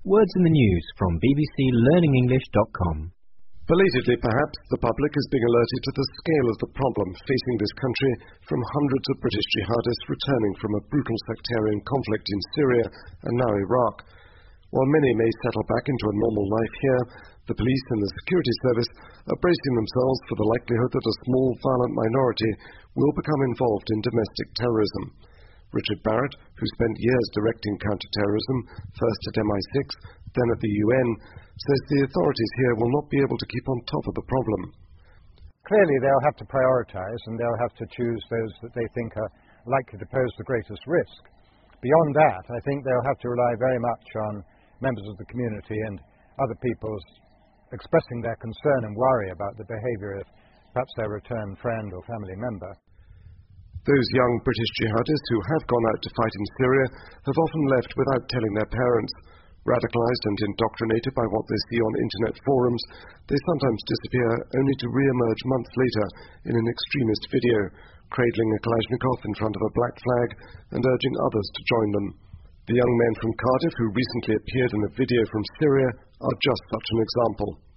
Words in the news from bbclearningenglish.com. Belatedly, perhaps, the public is being alerted to the scale of the problem facing this country from hundreds of British jihadists returning from a brutal sectarian conflict in Syria and now Iraq. While many may settle back into a normal life here, the police and the security service are bracing themselves for the likelihood that a small, violent minority will become involved in domestic terrorism. Richard Barrett, who spent years directing counter-terrorism, first at MI6, then at the UN, says the authorities here will not be able to keep on top of the problem. Clearly they'll have to prioritise and they'll have to choose those that they think are likely to pose the greatest risk. Beyond that, I think they'll have to rely very much on members of the community and other people expressing their concern and worry about the behaviour of perhaps their returned friend or family member. Those young British jihadists who have gone out to fight in Syria have often left without telling their parents. Radicalised and indoctrinated by what they see on internet forums, they sometimes disappear only to re-emerge months later in an extremist video, cradling a Kalashnikov in front of a black flag and urging others to join them. The young men from Cardiff who recently appeared in a video from Syria are just such an example.